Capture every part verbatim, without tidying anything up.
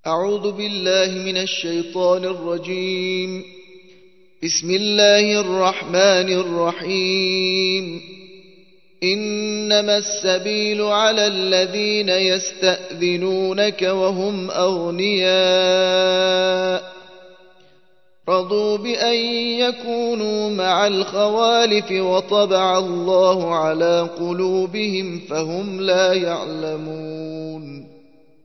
أعوذ بالله من الشيطان الرجيم. بسم الله الرحمن الرحيم. إنما السبيل على الذين يستأذنونك وهم أغنياء رضوا بأن يكونوا مع الخوالف وطبع الله على قلوبهم فهم لا يعلمون.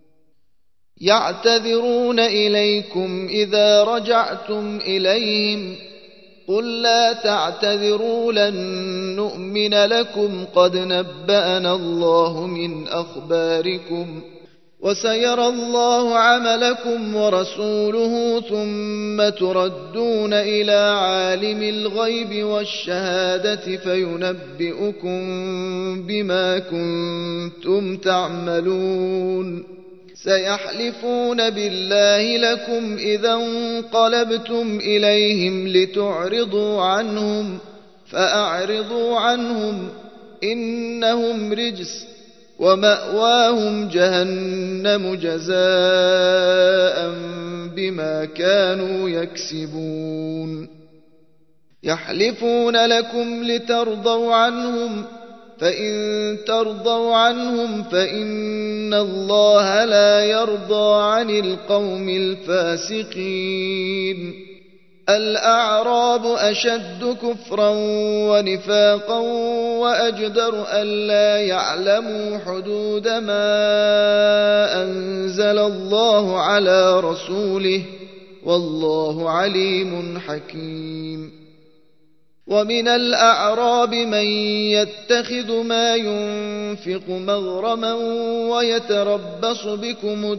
يعتذرون إليكم إذا رجعتم إليهم قل لا تعتذروا لن نؤمن لكم قد نبأنا الله من أخباركم وسيرى الله عملكم ورسوله ثم تردون إلى عالم الغيب والشهادة فينبئكم بما كنتم تعملون. سيحلفون بالله لكم إذا انقلبتم إليهم لتعرضوا عنهم فأعرضوا عنهم إنهم رجس ومأواهم جهنم جزاء بما كانوا يكسبون. يحلفون لكم لترضوا عنهم فإن ترضوا عنهم فإن الله لا يرضى عن القوم الفاسقين. الأعراب أشد كفرا ونفاقا وأجدر ألا يعلموا حدود ما أنزل الله على رسوله والله عليم حكيم. ومن الأعراب من يتخذ ما ينفق مغرما ويتربص بكم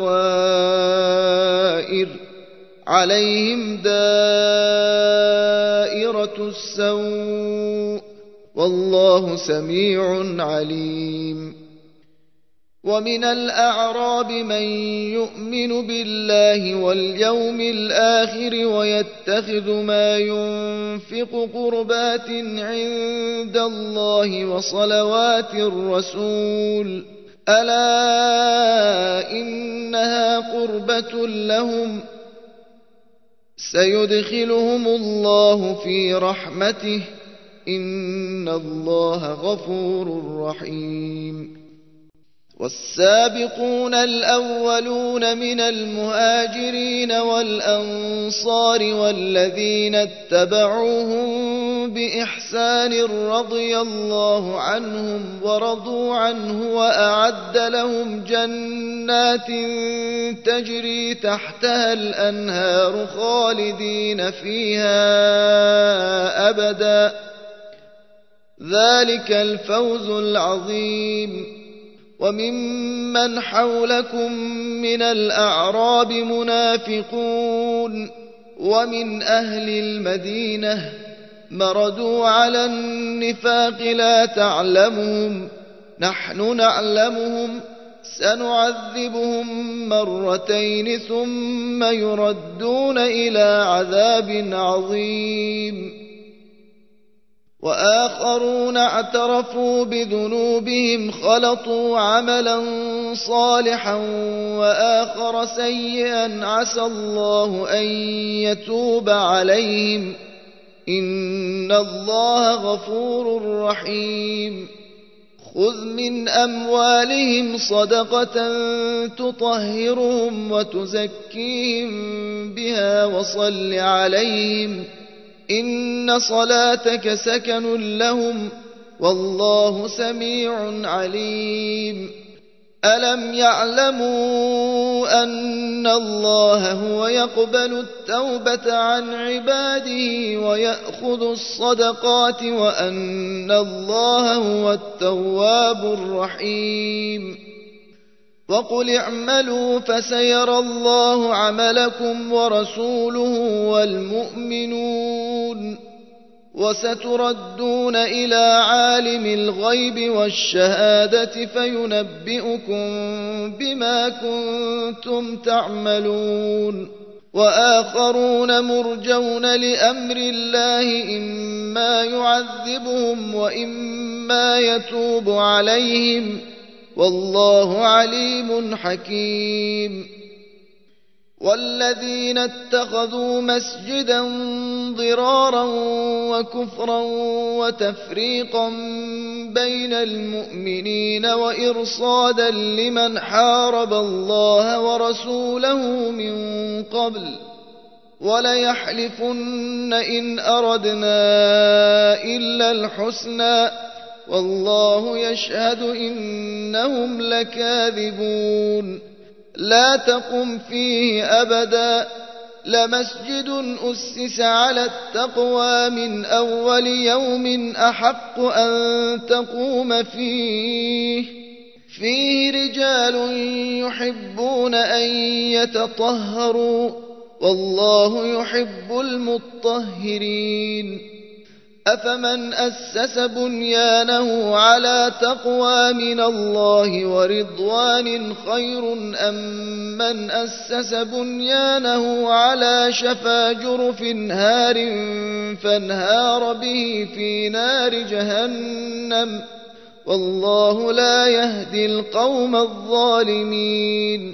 الدوائر عليهم دائرة السوء والله سميع عليم. ومن الأعراب من يؤمن بالله واليوم الآخر ويتخذ ما ينفق قربات عند الله وصلوات الرسول ألا إنها قربة لهم سيدخلهم الله في رحمته إن الله غفور رحيم. والسابقون الأولون من المهاجرين والأنصار والذين اتبعوهم بإحسان رضي الله عنهم ورضوا عنه وأعد لهم جنات تجري تحتها الأنهار خالدين فيها أبدا ذلك الفوز العظيم. وممن حولكم من الأعراب منافقون ومن أهل المدينة مردوا على النفاق لا تعلمهم نحن نعلمهم سنعذبهم مرتين ثم يردون إلى عذاب عظيم. وآخرون اعترفوا بذنوبهم خلطوا عملا صالحا وآخر سيئا عسى الله أن يتوب عليهم إن الله غفور رحيم. خذ من أموالهم صدقة تطهرهم وتزكيهم بها وصل عليهم إن صلاتك سكن لهم والله سميع عليم. ألم يعلموا أن الله هو يقبل التوبة عن عباده ويأخذ الصدقات وأن الله هو التواب الرحيم. وقل اعملوا فسيرى الله عملكم ورسوله والمؤمنون وستردون إلى عالم الغيب والشهادة فينبئكم بما كنتم تعملون. وآخرون مرجون لأمر الله إما يعذبهم وإما يتوب عليهم والله عليم حكيم. والذين اتخذوا مسجدا ضرارا وكفرا وتفريقا بين المؤمنين وإرصادا لمن حارب الله ورسوله من قبل وليحلفن إن أردنا إلا الحسنى والله يشهد إنهم لكاذبون لا تقم فيه أبدا لمسجد أسس على التقوى من أول يوم أحق أن تقوم فيه فيه رجال يحبون أن يتطهروا والله يحب المطهرين أفمن أسس بنيانه على تقوى من الله ورضوان خير أم من أسس بنيانه على شفا جرف هار فانهار به في نار جهنم والله لا يهدي القوم الظالمين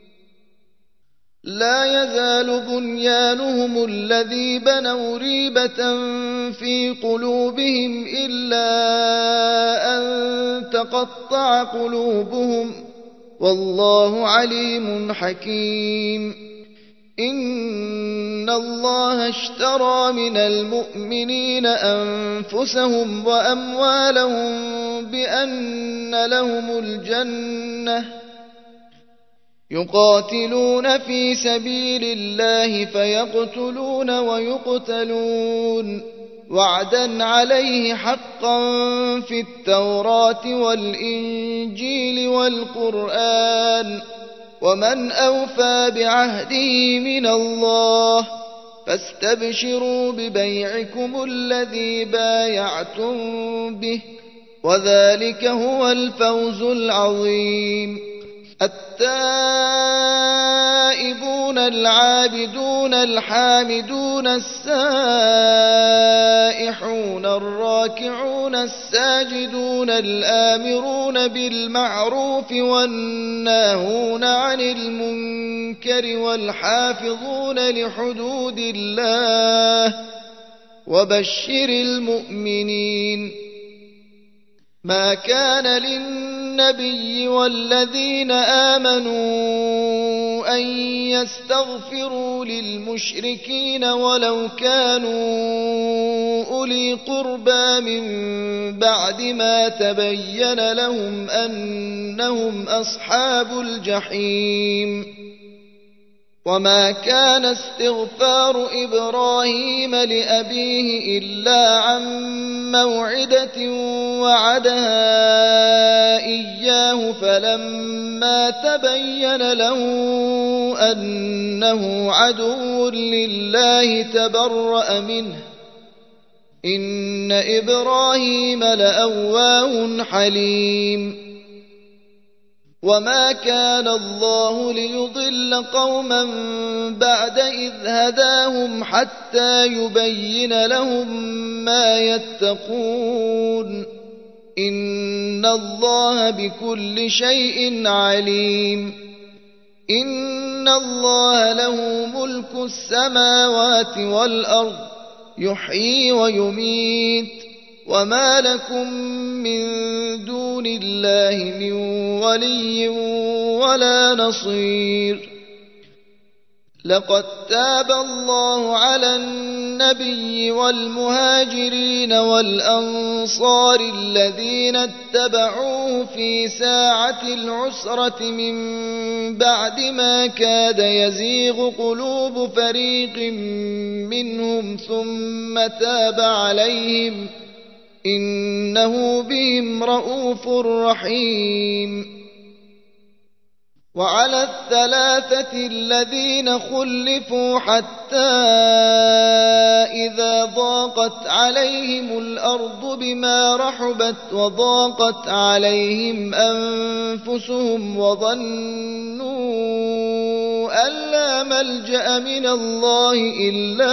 لا يزال بنيانهم الذي بنوا ريبة في قلوبهم إلا أن تقطع قلوبهم والله عليم حكيم إن الله اشترى من المؤمنين أنفسهم وأموالهم بأن لهم الجنة يقاتلون في سبيل الله فيقتلون ويقتلون وعدا عليه حقا في التوراة والإنجيل والقرآن ومن أوفى بعهده من الله فاستبشروا ببيعكم الذي بايعتم به وذلك هو الفوز العظيم التائبون العابدون الحامدون السائحون الراكعون الساجدون الآمرون بالمعروف والناهون عن المنكر والحافظون لحدود الله وبشر المؤمنين ما كان للنبي والذين آمنوا أن يستغفروا للمشركين ولو كانوا أولي قربى من بعد ما تبين لهم أنهم أصحاب الجحيم وما كان استغفار إبراهيم لأبيه إلا عن موعدة وعدها إياه فلما تبين له أنه عدو لله تبرأ منه إن إبراهيم لأواه حليم وما كان الله ليضل قوما بعد إذ هداهم حتى يبين لهم ما يتقون إن الله بكل شيء عليم إن الله له ملك السماوات والأرض يحيي ويميت وما لكم من دون الله من ولي ولا نصير لقد تاب الله على النبي والمهاجرين والأنصار الذين اتبعوه في ساعة العسرة من بعد ما كاد يزيغ قلوب فريق منهم ثم تاب عليهم إنه بهم رءوف رحيم وعلى الثلاثة الذين خلفوا حتى إذا ضاقت عليهم الأرض بما رحبت وضاقت عليهم أنفسهم وظنوا أن لا ملجأ من الله إلا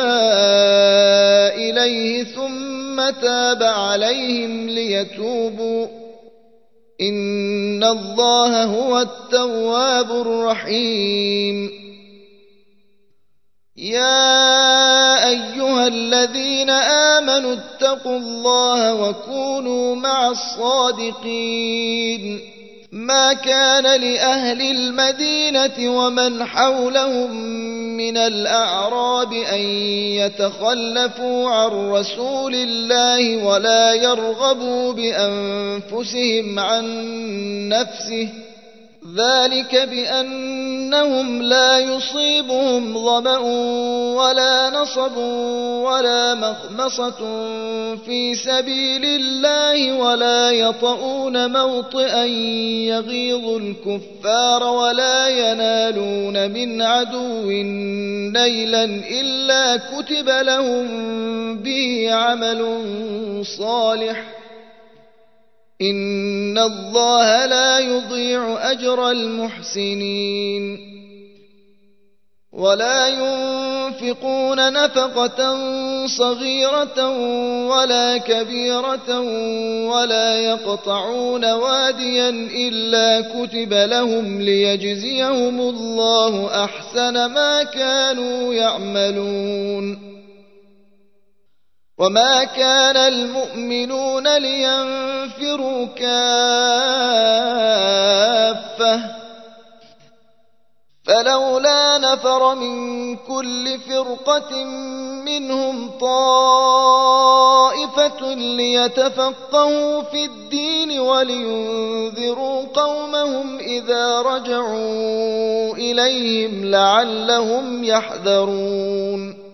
إليه ثم تاب عليهم ليتوبوا إن الله هو التواب الرحيم يا أيها الذين آمنوا اتقوا الله وكونوا مع الصادقين ما كان لأهل المدينة ومن حولهم من الأعراب أن يتخلفوا عن رسول الله ولا يرغبوا بأنفسهم عن نفسه ذلك بأنهم لا يصيبهم ظمأ ولا نصب ولا مخمصة في سبيل الله ولا يطؤون موطئا يغيظ الكفار ولا ينالون من عدو نيلا إلا كتب لهم به عمل صالح إن الله لا يضيع أجر المحسنين ولا ينفقون نفقة صغيرة ولا كبيرة ولا يقطعون واديا إلا كتب لهم ليجزيهم الله أحسن ما كانوا يعملون وما كان المؤمنون لينفروا كافة فلولا نفر من كل فرقة منهم طائفة ليتفقهوا في الدين ولينذروا قومهم إذا رجعوا إليهم لعلهم يحذرون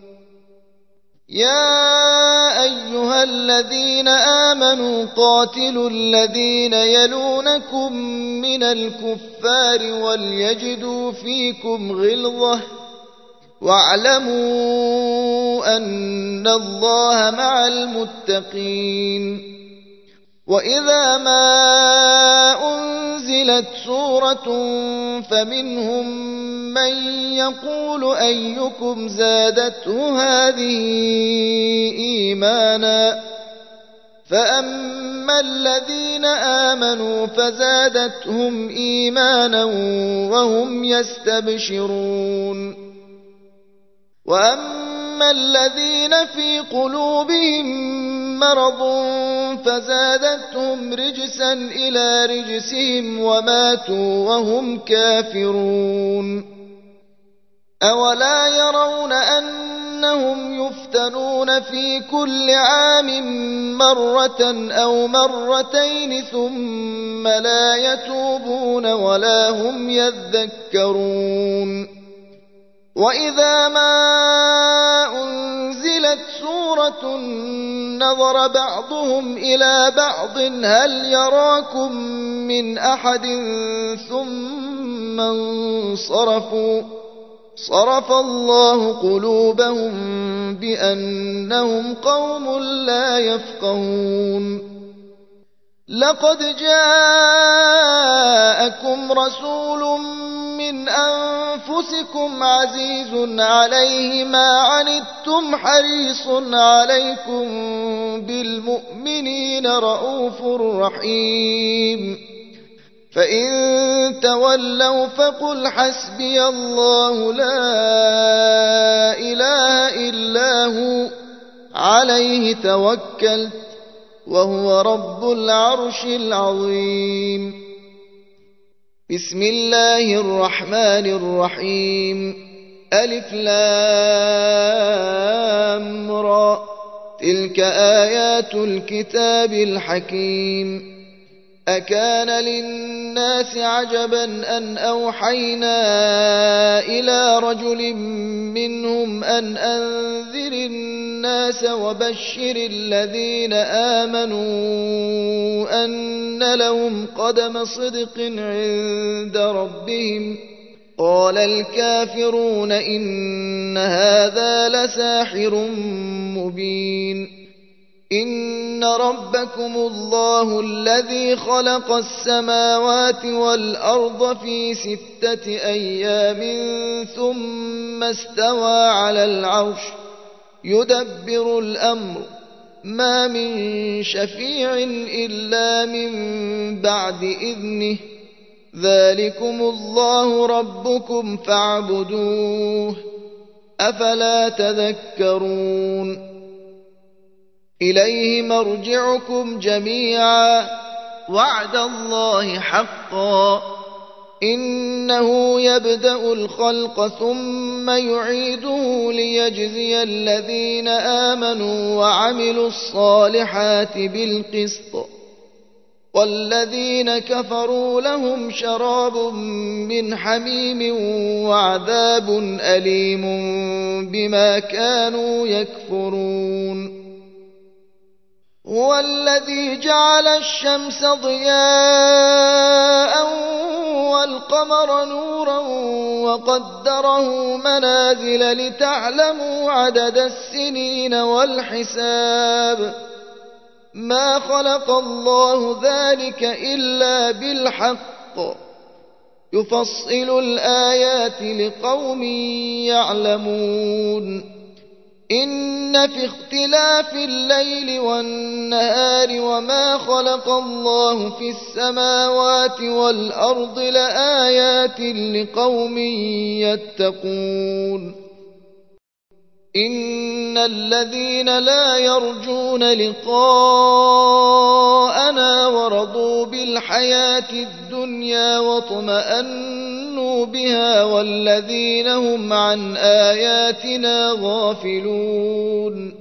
يا أيها الذين آمنوا قاتلوا الذين يلونكم من الكفار وليجدوا فيكم غلظة واعلموا أن الله مع المتقين وإذا ما أنزلت سورة فمنهم من يقول أيكم زادته هذه إيمانا فأما الذين آمنوا فزادتهم إيمانا وهم يستبشرون وأما الذين في قلوبهم مرض فزادتهم رجسا إلى رجسهم وماتوا وهم كافرون أولا يرون أنهم يفتنون في كل عام مرة أو مرتين ثم لا يتوبون ولا هم يذكرون وإذا ما أنزلت سورة نظر بعضهم إلى بعض هل يراكم من أحد ثم انصرفوا صرف الله قلوبهم بأنهم قوم لا يفقهون لقد جاءكم رسول من أنفسكم عزيز عليه ما عنتم حريص عليكم بالمؤمنين رؤوف رحيم فإن تولوا فقل حسبي الله لا إله إلا هو عليه توكلت وهو رب العرش العظيم بسم الله الرحمن الرحيم ألف لام را تلك آيات الكتاب الحكيم أكان للناس عجبا أن أوحينا إلى رجل منهم أن أنذر الناس وبشر الذين آمنوا أن لهم قدم صدق عند ربهم قال الكافرون إن هذا لساحر مبين إن ربكم الله الذي خلق السماوات والأرض في ستة أيام ثم استوى على العرش يدبر الأمر ما من شفيع إلا من بعد إذنه ذلكم الله ربكم فاعبدوه أفلا تذكرون إليه مرجعكم جميعا وعد الله حقا إنه يبدأ الخلق ثم يعيده ليجزي الذين آمنوا وعملوا الصالحات بالقسط والذين كفروا لهم شراب من حميم وعذاب أليم بما كانوا يكفرون هو الذي جعل الشمس ضياء والقمر نورا وقدره منازل لتعلموا عدد السنين والحساب ما خلق الله ذلك إلا بالحق يفصل الآيات لقوم يعلمون إن في اختلاف الليل والنهار وما خلق الله في السماوات والأرض لآيات لقوم يتقون إن الذين لا يرجون لقاءنا ورضوا بالحياة الدنيا واطمأنوا بها والذين هم عن آياتنا غافلون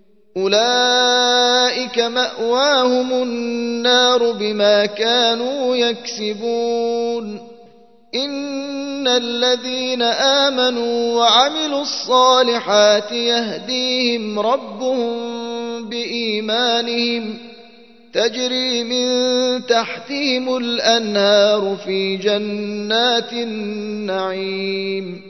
أولئك مأواهم النار بما كانوا يكسبون إن الذين آمنوا وعملوا الصالحات يهديهم ربهم بإيمانهم تجري من تحتهم الأنهار في جنات النعيم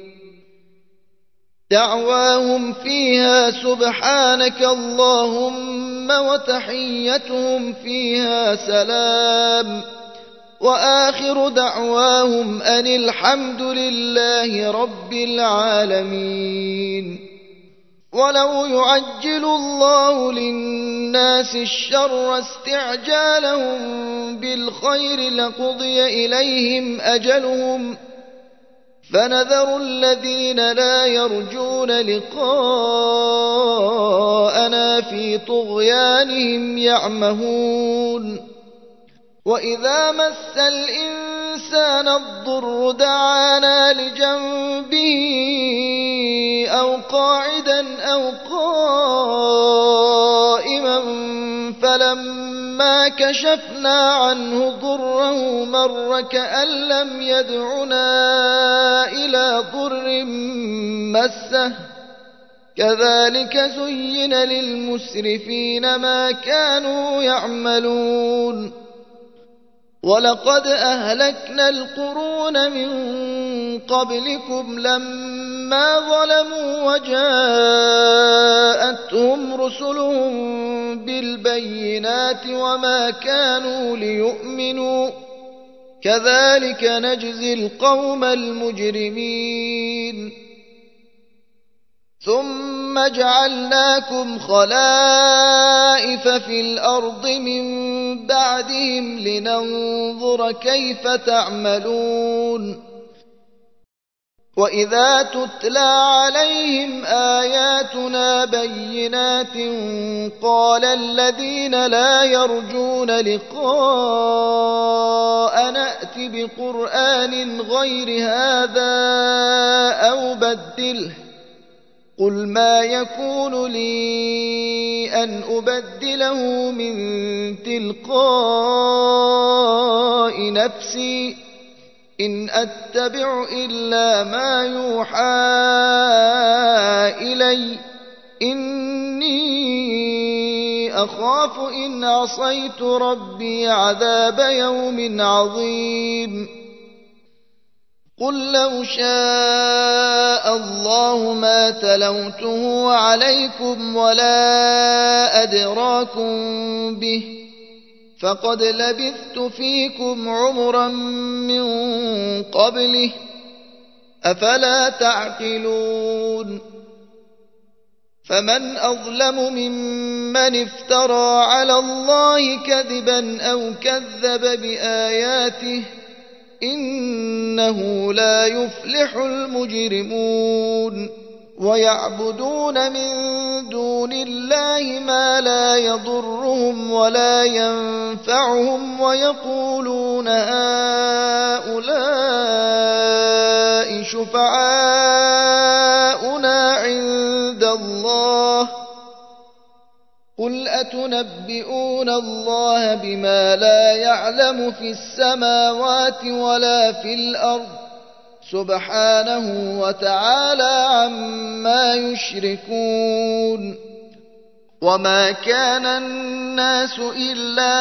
دعواهم فيها سبحانك اللهم وتحيتهم فيها سلام وآخر دعواهم أن الحمد لله رب العالمين ولو يعجل الله للناس الشر استعجالهم بالخير لقضي إليهم أجلهم فنذر الذين لا يرجون لقاءنا في طغيانهم يعمهون وإذا مس الإنسان الضر دعانا لجنبه أو قاعدا أو قائما فلما كشفنا عنه ضره مر كأن لم يدعنا إلى ضر مسه كذلك زين للمسرفين ما كانوا يعملون ولقد أهلكنا القرون من قبلكم لما ظلموا وجاءتهم رسلهم بالبينات وما كانوا ليؤمنوا كذلك نجزي القوم المجرمين ثم جعلناكم خلائف في الأرض من بعدهم لننظر كيف تعملون وإذا تتلى عليهم آياتنا بينات قال الذين لا يرجون لقاء نأت بقرآن غير هذا أو بدله قل ما يكون لي أن أبدله من تلقاء نفسي إن أتبع إلا ما يوحى إلي إني أخاف إن عصيت ربي عذاب يوم عظيم قل لو شاء الله ما تلوته عليكم ولا أدراكم به فقد لبثت فيكم عمرا من قبله أفلا تعقلون فمن أظلم ممن افترى على الله كذبا أو كذب بآياته إنه لا يفلح المجرمون ويعبدون من دون الله ما لا يضرهم ولا ينفعهم ويقولون هؤلاء شفعاؤنا عند الله قل أتنبئون الله بما لا يعلم في السماوات ولا في الأرض سبحانه وتعالى عما يشركون وما كان الناس إلا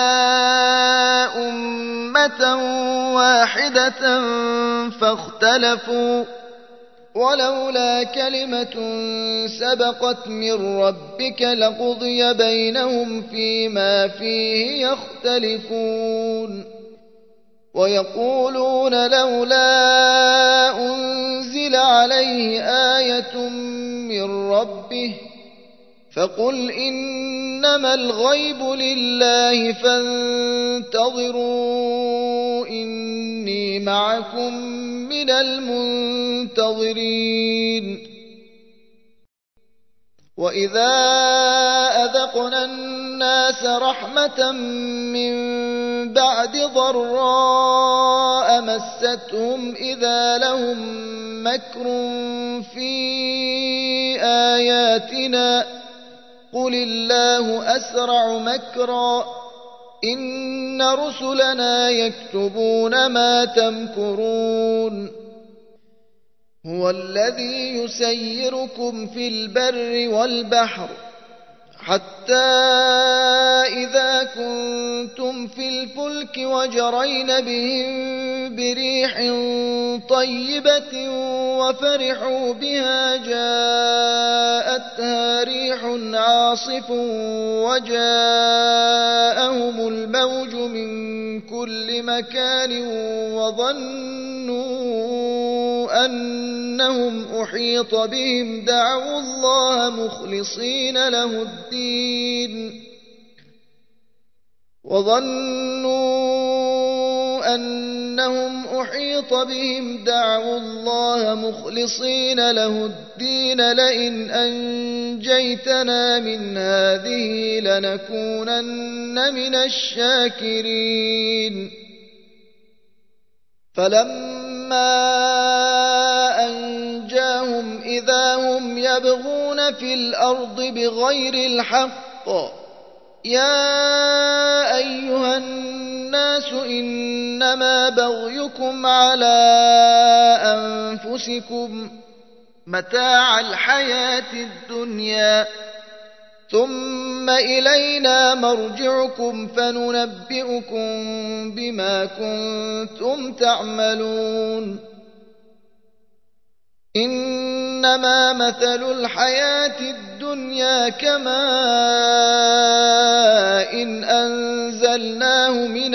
أمة واحدة فاختلفوا ولولا كلمة سبقت من ربك لقضي بينهم فيما فيه يختلفون ويقولون لولا أنزل عليه آية من ربه فقل إنما الغيب لله فانتظروا إني معكم من المنتظرين وإذا أذقنا الناس رحمة من بعد ضراء مستهم إذا لهم مكر في آياتنا قل الله أسرع مكرا إن رسلنا يكتبون ما تمكرون هو الذي يسيركم في البر والبحر حتى إذا كنتم في الفلك وجرين بهم بريح طيبة وفرحوا بها جاءتها ريح عاصف وجاءهم الموج من كل مكان وظنوا أنهم أحيط بهم دعوا الله مخلصين له الدين وظنوا أنهم أحيط بهم دعوا الله مخلصين له الدين لئن أنجيتنا من هذه لنكونن من الشاكرين فلما أنجاهم إذا هم يبغون في الأرض بغير الحق يا أيها الناس إنما بغيكم على أنفسكم متاع الحياة الدنيا ثم إلينا مرجعكم فننبئكم بما كنتم تعملون إنما مثل الحياة الدنيا كماء إن أنزلناه من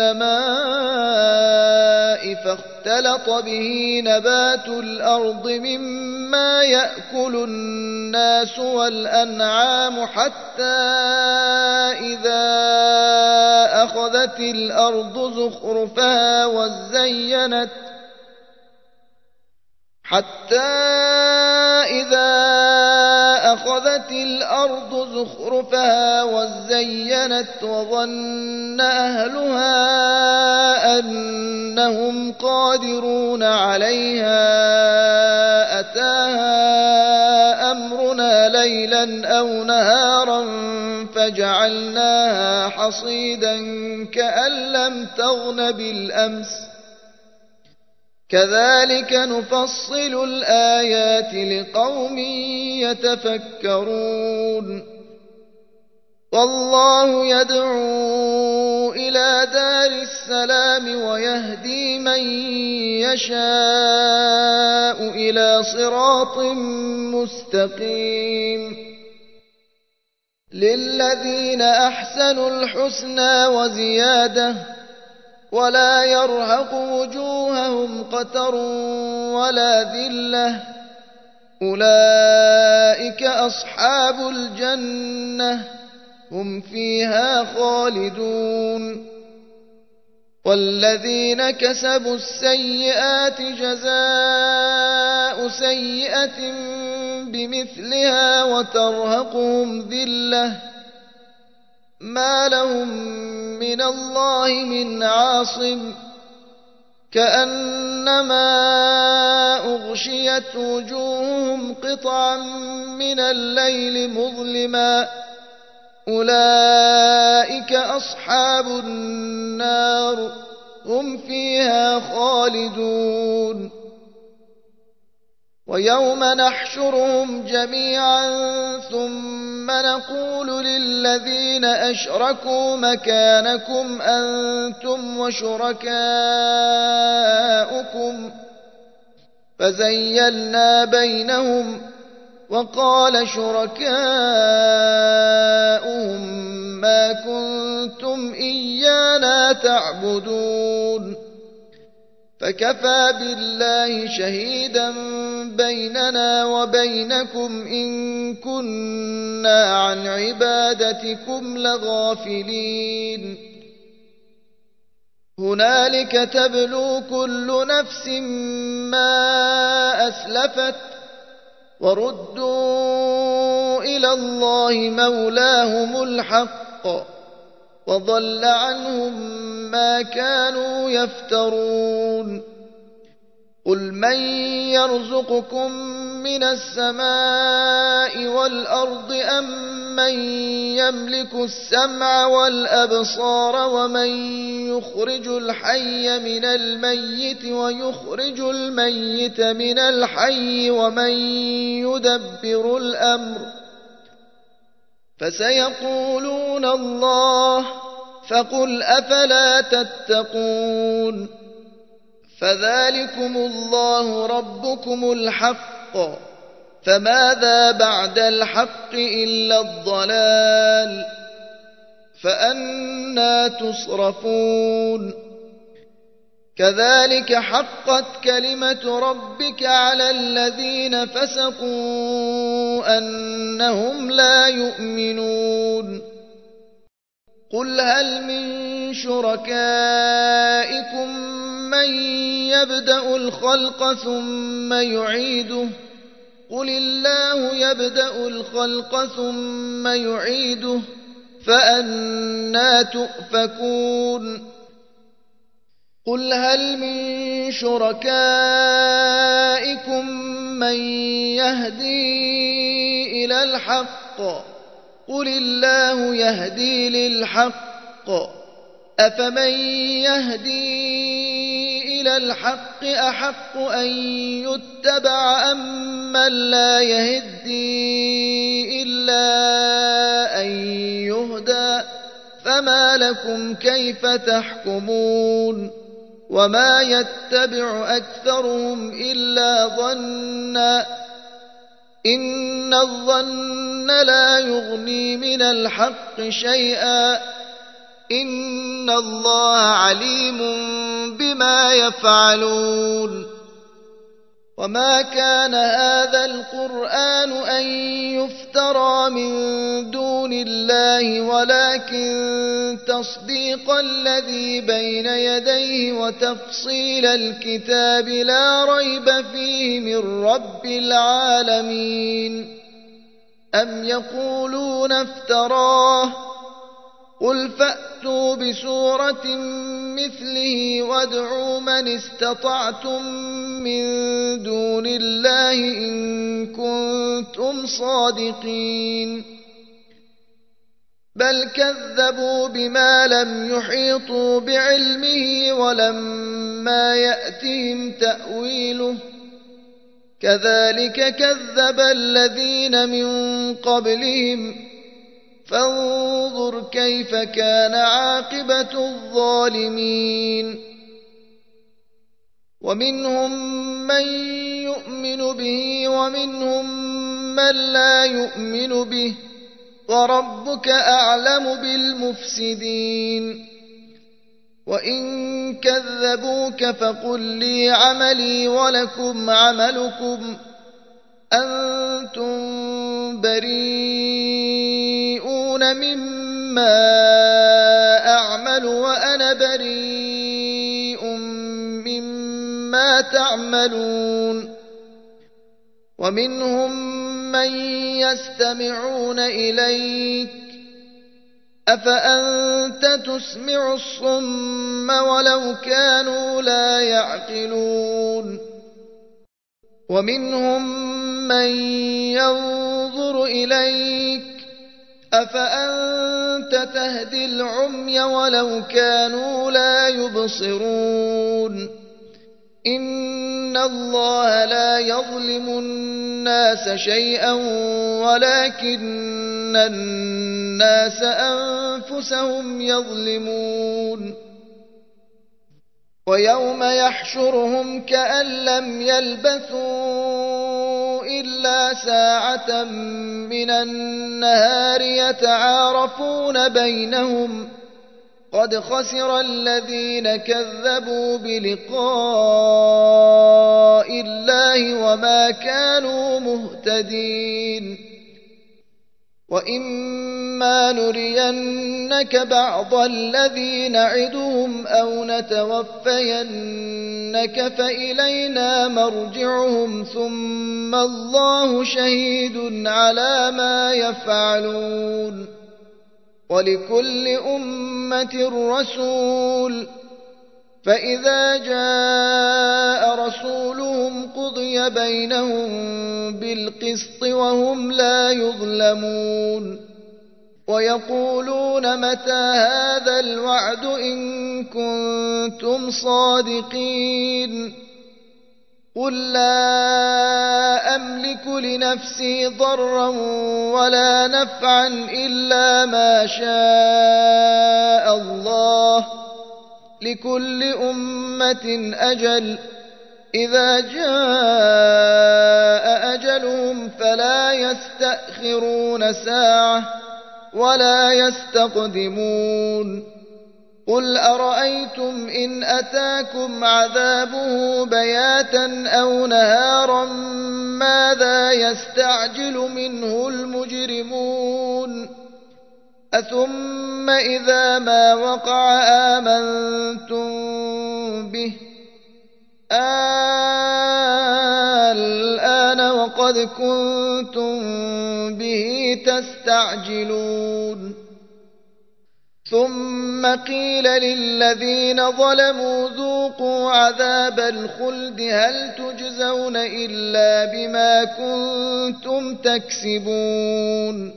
السماء فاختلط به نبات الأرض مما يأكل الناس والأنعام حتى إذا أخذت الأرض زخرفها وزينت حتى إذا أخذت الأرض زخرفها وزينت وظن أهلها أنهم قادرون عليها أتاها أمرنا ليلا أو نهارا فجعلناها حصيدا كأن لم تغن بالأمس كذلك نفصل الآيات لقوم يتفكرون والله يدعو إلى دار السلام ويهدي من يشاء إلى صراط مستقيم للذين أحسنوا الحسنى وزيادة ولا يرهق وجوههم قتر ولا ذلة أولئك أصحاب الجنة هم فيها خالدون والذين كسبوا السيئات جزاء سيئة بمثلها وترهقهم ذلة ما لهم من الله من عاصم كأنما أغشيت وجوههم قطعا من الليل مظلما أولئك أصحاب النار هم فيها خالدون ويوم نحشرهم جميعا ثم نقول للذين أشركوا مكانكم أنتم وشركاؤكم فزيلنا بينهم وقال شركاؤهم ما كنتم إيانا تعبدون فكفى بالله شهيدا بيننا وبينكم إن كنا عن عبادتكم لغافلين هنالك تبلو كل نفس ما أسلفت وردوا إلى الله مولاهم الحق وضل عنهم ما كانوا يفترون قل من يرزقكم من السماء والأرض أم من يملك السمع والأبصار ومن يخرج الحي من الميت ويخرج الميت من الحي ومن يدبر الأمر فسيقولون الله فقل أفلا تتقون فذلكم الله ربكم الحق فماذا بعد الحق إلا الضلال فأنى تصرفون كذلك حقت كلمة ربك على الذين فسقوا أنهم لا يؤمنون قل هل من شركائكم من يبدأ الخلق ثم يعيده قل الله يبدأ الخلق ثم يعيده فأنى تؤفكون قل هل من شركائكم من يهدي إلى الحق قل الله يهدي للحق أفمن يهدي إلى الحق أحق أن يتبع أم من لا يهدي إلا أن يهدى فما لكم كيف تحكمون وما يتبع أكثرهم إلا ظنا إن الظن لا يغني من الحق شيئا إن الله عليم بما يفعلون وما كان هذا القرآن أن يفترى من دون الله ولكن تصديق الذي بين يديه وتفصيل الكتاب لا ريب فيه من رب العالمين أم يقولون افتراه قل فأتوا بسورة مثله وادعوا من استطعتم من دون الله إن كنتم صادقين بل كذبوا بما لم يحيطوا بعلمه ولما يأتهم تأويله كذلك كذب الذين من قبلهم فانظر كيف كان عاقبة الظالمين ومنهم من يؤمن به ومنهم من لا يؤمن به وربك أعلم بالمفسدين وإن كذبوك فقل لي عملي ولكم عملكم أنتم بريئون مما أعمل وأنا بريء مما تعملون ومنهم من يستمعون إليك أفأنت تسمع الصم ولو كانوا لا يعقلون ومنهم من ينظر إليك أفأنت تهدي العمي ولو كانوا لا يبصرون إن الله لا يظلم الناس شيئا ولكن الناس أنفسهم يظلمون ويوم يحشرهم كأن لم يلبثوا إلا ساعة من النهار يتعارفون بينهم قد خسر الذين كذبوا بلقاء الله وما كانوا مهتدين وإما نرينك بعض الذي نعدهم أو نتوفينك فإلينا مرجعهم ثم الله شهيد على ما يفعلون ولكل أمة رسول فإذا جاء رسولهم قضي بينهم بالقسط وهم لا يظلمون ويقولون متى هذا الوعد إن كنتم صادقين قل لا أملك لنفسي ضرا ولا نفعا إلا ما شاء الله لكل أمة أجل إذا جاء أجلهم فلا يستأخرون ساعة ولا يستقدمون قل أرأيتم إن أتاكم عذابه بياتا أو نهارا ماذا يستعجل منه المجرمون أثم إذا ما وقع آمنتم به الآن وقد كنتم به تستعجلون ثم قيل للذين ظلموا ذوقوا عذاب الخلد هل تجزون إلا بما كنتم تكسبون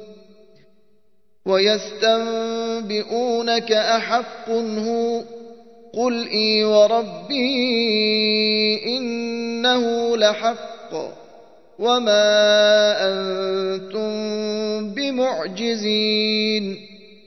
ويستنبئونك أحق هو قل إي وربي إنه لحق وما أنتم بمعجزين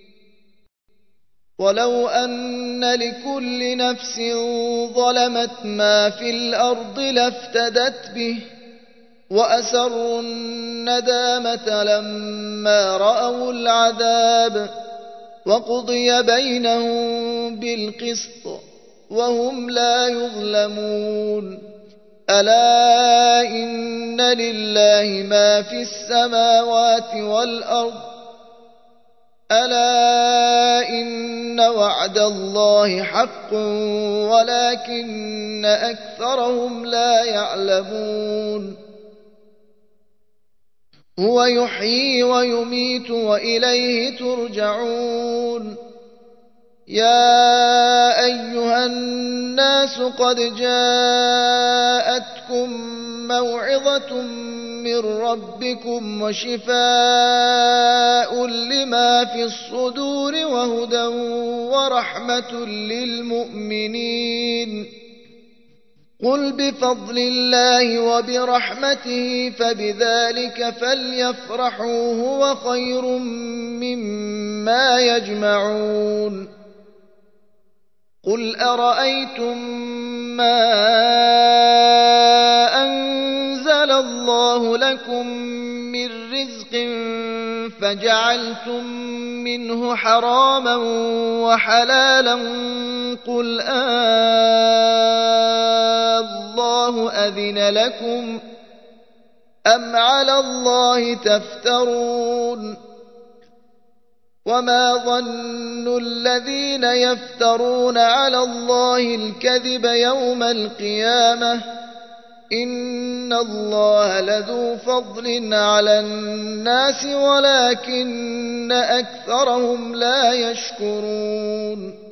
ولو أن لكل نفس ظلمت ما في الأرض لافتدت به وأسروا الندامة لما رأوا العذاب وقضي بينهم بالقسط وهم لا يظلمون ألا إن لله ما في السماوات والأرض ألا إن وعد الله حق ولكن أكثرهم لا يعلمون هو يحيي ويميت وإليه ترجعون يا أيها الناس قد جاءتكم موعظة من ربكم وشفاء لما في الصدور وهدى ورحمة للمؤمنين قل بفضل الله وبرحمته فبذلك فليفرحوا هو خير مما يجمعون قل أرأيتم ما أنزل الله لكم من رزق فجعلتم منه حراما وحلالا قل الله أذن لكم أم على الله تفترون وما ظن الذين يفترون على الله الكذب يوم القيامة إن الله لذو فضل على الناس ولكن أكثرهم لا يشكرون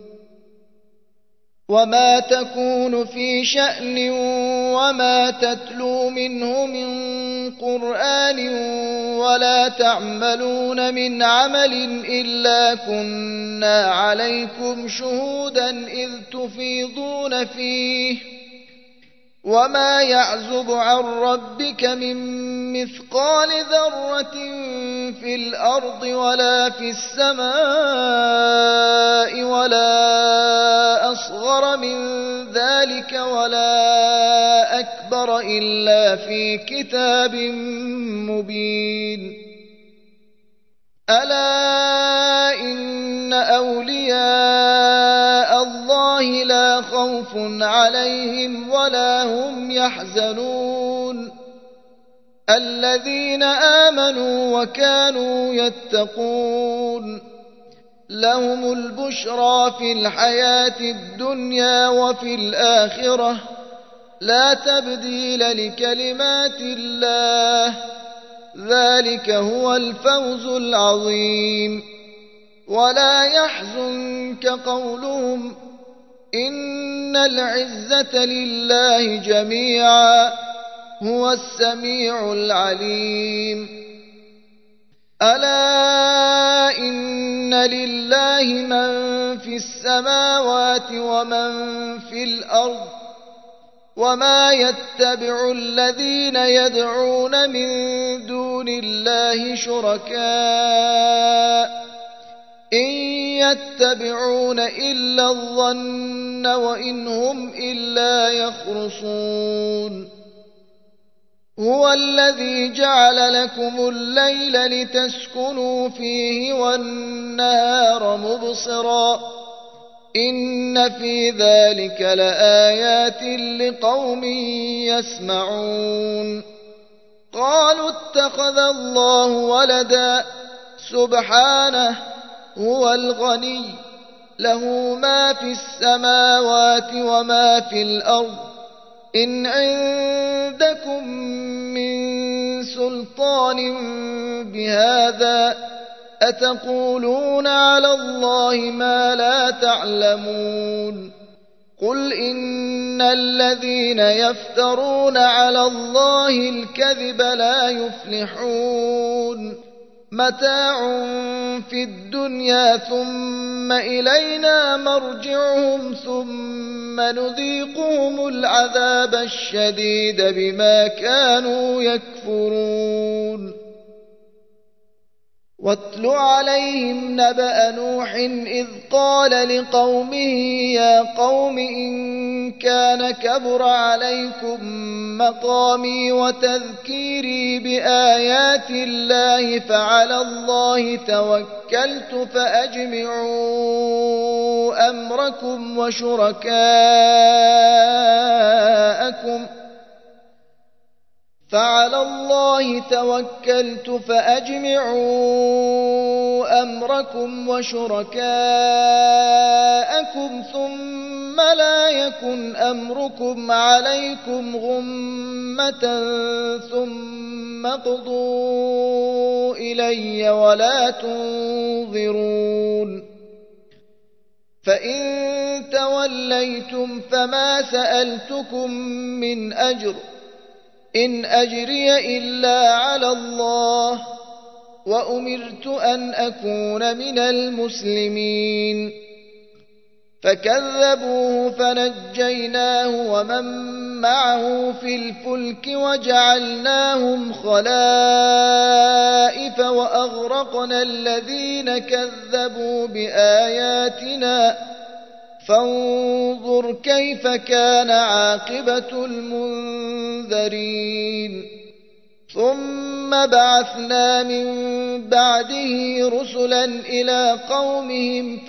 وما تكون في شأن وما تتلو منه من قرآن ولا تعملون من عمل إلا كنا عليكم شهودا إذ تفيضون فيه وما يعزب عن ربك من مثقال ذرة في الأرض ولا في السماء ولا أصغر من ذلك ولا أكبر إلا في كتاب مبين ألا إن أولياء الله لا خوف عليهم ولا هم يحزنون الذين آمنوا وكانوا يتقون لهم البشرى في الحياة الدنيا وفي الآخرة لا تبديل لكلمات الله ذلك هو الفوز العظيم ولا يحزنك قولهم إن العزة لله جميعا هو السميع العليم ألا إن لله من في السماوات ومن في الأرض وما يتبع الذين يدعون من دون الله شركاء إن يتبعون إلا الظن وإن هم إلا يخرصون هو الذي جعل لكم الليل لتسكنوا فيه والنهار مبصرا إن في ذلك لآيات لقوم يسمعون قالوا اتخذ الله ولدا سبحانه هو الغني له ما في السماوات وما في الأرض إن عندكم من سلطان بهذا أتقولون على الله ما لا تعلمون قل إن الذين يفترون على الله الكذب لا يفلحون متاع في الدنيا ثم إلينا مرجعهم ثم نذيقهم العذاب الشديد بما كانوا يكفرون واتل عليهم نبأ نوح إذ قال لقومه يا قوم إن كان كبر عليكم مقامي وتذكيري بآيات الله فعلى الله توكلت فأجمعوا أمركم وشركاءكم فعلى الله توكلت فأجمعوا أمركم وشركاءكم ثم لا يكن أمركم عليكم غمة ثم اقضوا إلي ولا تنظرون فإن توليتم فما سألتكم من أجر إن أجري إلا على الله وأمرت أن أكون من المسلمين فكذبوه فنجيناه ومن معه في الفلك وجعلناهم خلائف وأغرقنا الذين كذبوا بآياتنا فانظر كيف كان عاقبة المنذرين ثم بعثنا من بعده رسلا إلى قومهم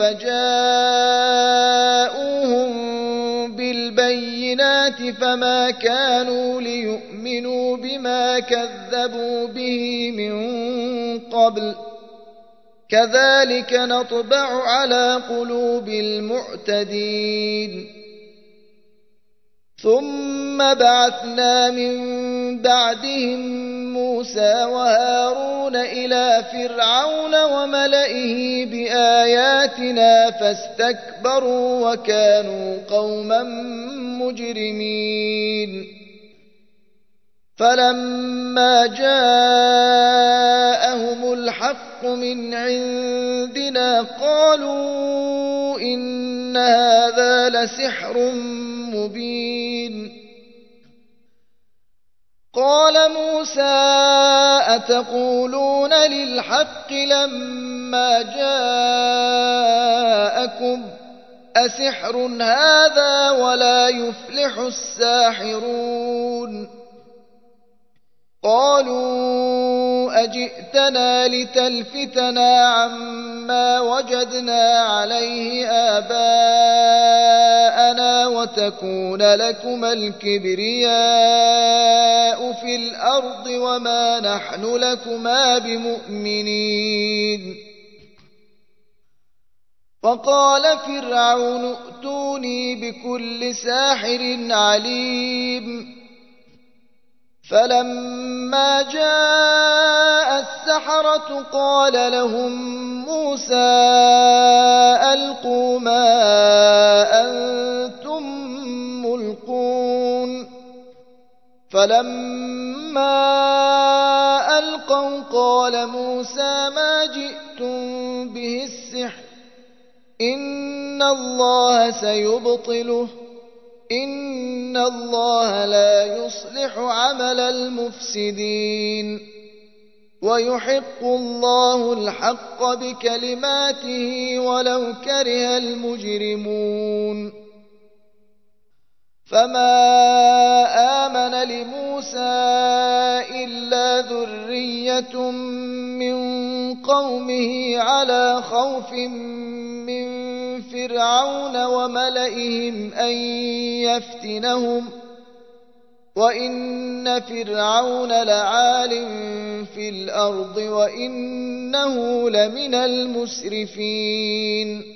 فجاءوهم بالبينات فما كانوا ليؤمنوا بما كذبوا به من قبل كذلك نطبع على قلوب المعتدين ثم بعثنا من بعدهم موسى وهارون إلى فرعون وملئه بآياتنا فاستكبروا وكانوا قوما مجرمين فلما جاءهم الحق من عندنا قالوا إن هذا لسحر مبين قال موسى أتقولون للحق لما جاءكم أسحر هذا ولا يفلح الساحرون قالوا أجئتنا لتلفتنا عما وجدنا عليه آباءنا وتكون لكما الكبرياء في الأرض وما نحن لكما بمؤمنين وقال فرعون ائتوني بكل ساحر عليم فلما جاء السحرة قال لهم موسى ألقوا ما أنتم ملقون فلما ألقوا قال موسى ما جئتم به السحر إن الله سيبطله إن الله لا يصلح عمل المفسدين ويحق الله الحق بكلماته ولو كره المجرمون فما آمن لموسى إلا ذرية من قومه على خوف من فرعون وملئهم أن يفتنهم وإن فرعون لعال في الأرض وإنه لمن المسرفين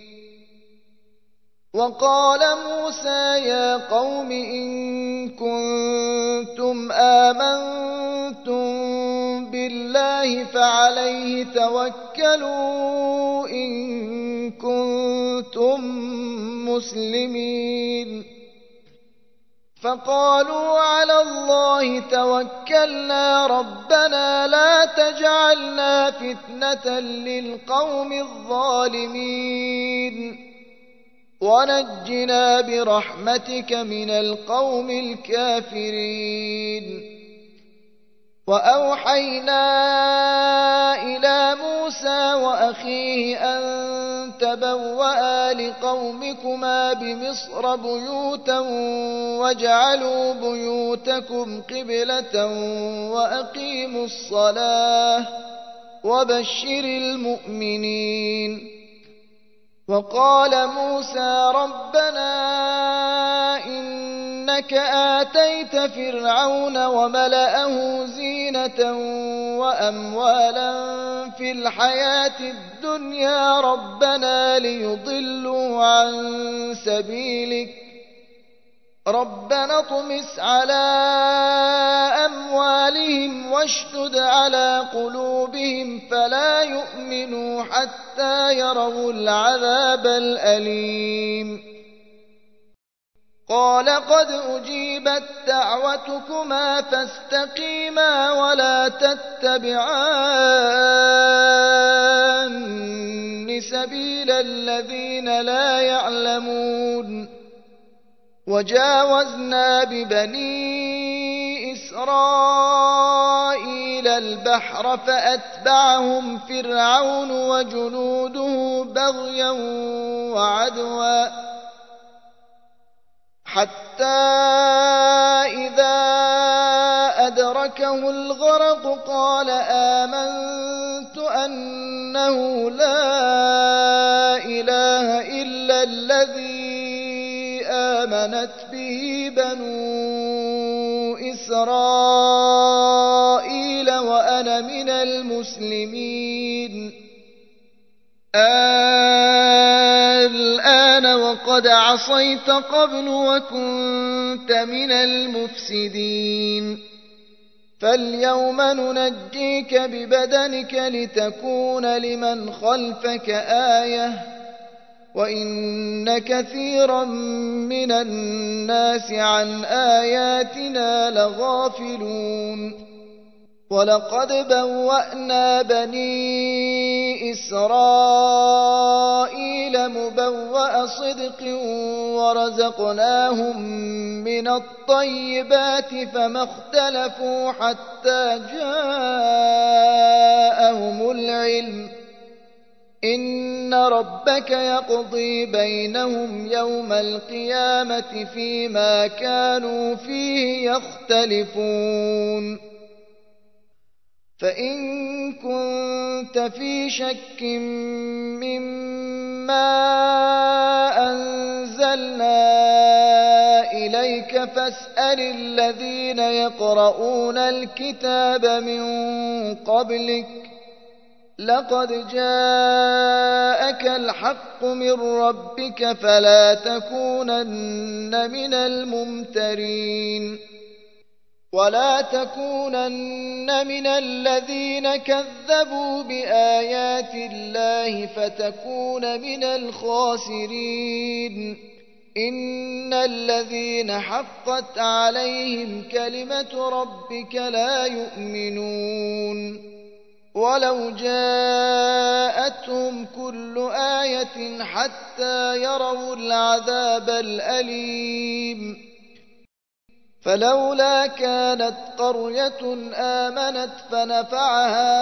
وقال موسى يا قوم إن كنتم آمنتم بالله فعليه توكلوا إن كنتم مسلمين فقالوا على الله توكلنا ربنا لا تجعلنا فتنة للقوم الظالمين ونجنا برحمتك من القوم الكافرين وأوحينا إلى موسى وأخيه أن تبوأ لقومكما بمصر بيوتا واجعلوا بيوتكم قبلة وأقيموا الصلاة وبشر المؤمنين وقال موسى ربنا إنك آتيت فرعون وملأه زينة وأموالا في الحياة الدنيا ربنا ليضلوا عن سبيلك ربنا اطمس على أموالهم واشدد على قلوبهم فلا يؤمنوا حتى يروا العذاب الأليم قال قد أجيبت دعوتكما فاستقيما ولا تتبعان سبيل الذين لا يعلمون وجاوزنا ببني إسرائيل البحر فأتبعهم فرعون وجنوده بغيا وعدوا حتى إذا أدركه الغرق قال آمنت أنه لا إله إلا الذي آمنت به بنو إسرائيل وأنا من المسلمين الآن الآن وقد عصيت قبل وكنت من المفسدين فاليوم ننجيك ببدنك لتكون لمن خلفك آية وإن كثيرا من الناس عن آياتنا لغافلون ولقد بوأنا بني إسرائيل مبوأ صدق ورزقناهم من الطيبات فما اختلفوا حتى جاءهم العلم إن ربك يقضي بينهم يوم القيامة فيما كانوا فيه يختلفون فإن كنت في شك مما أنزلنا إليك فاسأل الذين يقرؤون الكتاب من قبلك لقد جاءك الحق من ربك فلا تكونن من الممترين ولا تكونن من الذين كذبوا بآيات الله فتكون من الخاسرين إن الذين حقت عليهم كلمة ربك لا يؤمنون ولو جاءتهم كل آية حتى يروا العذاب الأليم فلولا كانت قرية آمنت فنفعها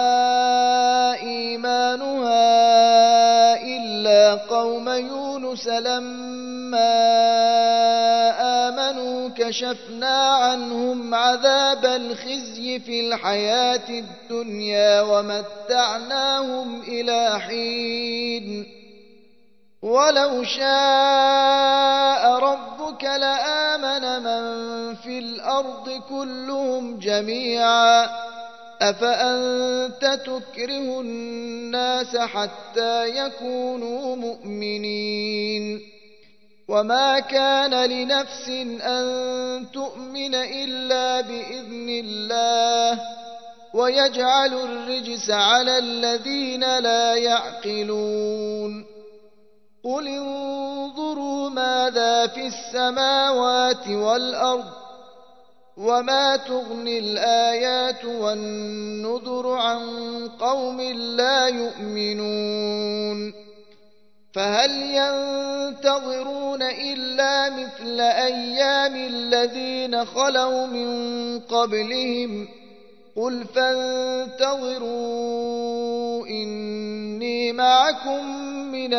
إيمانها إلا قوم يونس لما آمنوا كشفنا عنهم عذاب الخزي في الحياة الدنيا ومتعناهم إلى حين ولو شاء ربك لآمن من في الأرض كلهم جميعا أفأنت تكره الناس حتى يكونوا مؤمنين وما كان لنفس أن تؤمن إلا بإذن الله ويجعل الرجس على الذين لا يعقلون قل انظروا ماذا في السماوات والأرض وما تغني الآيات والنذر عن قوم لا يؤمنون فهل ينتظرون إلا مثل أيام الذين خلوا من قبلهم قل فانتظروا إني معكم من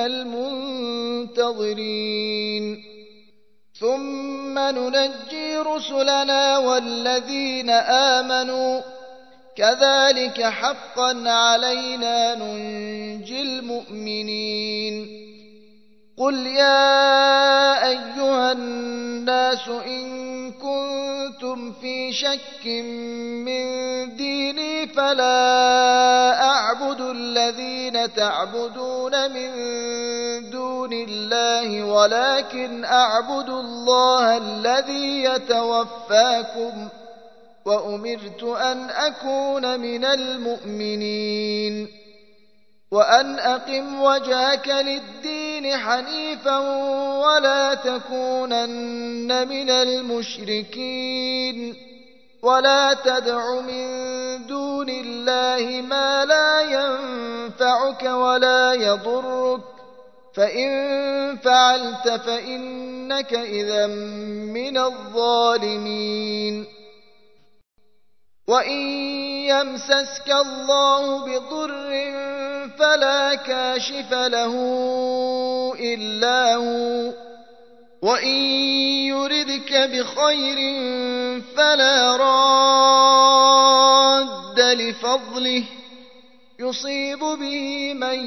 المنتظرين ثم ننجي رسلنا والذين آمنوا كذلك حقا علينا ننجي المؤمنين قل يا أيها الناس إن كنتم في شك من ديني فلا أعبد الذين تعبدون من دون الله ولكن أعبد الله الذي يتوفاكم وأمرت أن أكون من المؤمنين وأن أقم وجهك للدين حنيفا ولا تكونن من المشركين ولا تدع من دون الله ما لا ينفعك ولا يضرك فإن فعلت فإنك إذا من الظالمين وإن يمسسك الله بضر فلا كاشف له إلا هو وإن يردك بخير فلا راد لفضله يصيب به من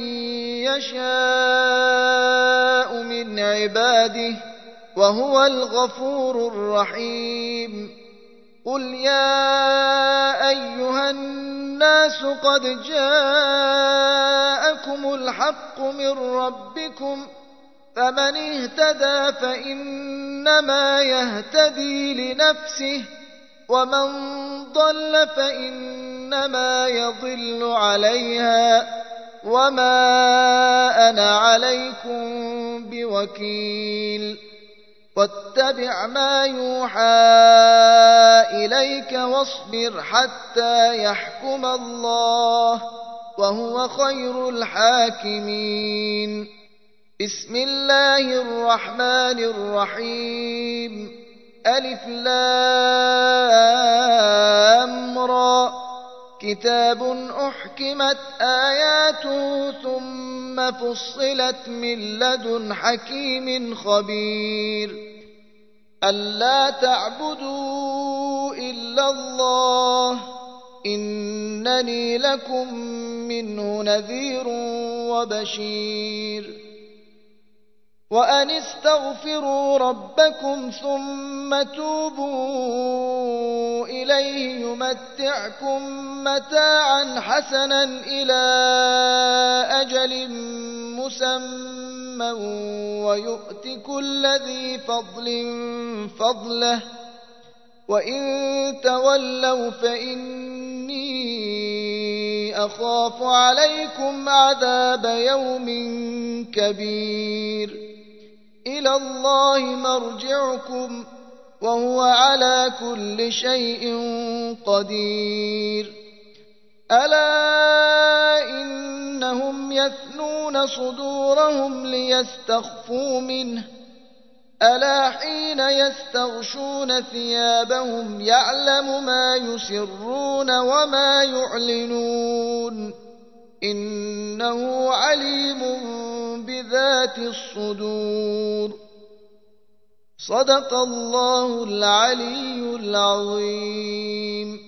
يشاء من عباده وهو الغفور الرحيم قل يا أيها الناس قد جاءكم الحق من ربكم فمن اهتدى فإنما يهتدي لنفسه، ومن ضل فإنما يضل عليها، وما أنا عليكم بوكيل. واتبع ما يوحى إليك واصبر حتى يحكم الله، وهو خير الحاكمين. بسم الله الرحمن الرحيم. ألف لام را، كتاب أحكمت آياته ثم فصلت من لدن حكيم خبير. ألا تعبدوا إلا الله إنني لكم منه نذير وبشير. وأن استغفروا ربكم ثم توبوا إليه يمتعكم متاعا حسنا إلى أجل مسمى ويؤت كل ذي فضل فضله، وإن تولوا فإني أخاف عليكم عذاب يوم كبير. إلى الله مرجعكم وهو على كل شيء قدير. ألا إنهم يثنون صدورهم ليستخفوا منه، ألا حين يستغشون ثيابهم يعلم ما يسرون وما يعلنون، إنه عليم بذات الصدور. صدق الله العلي العظيم.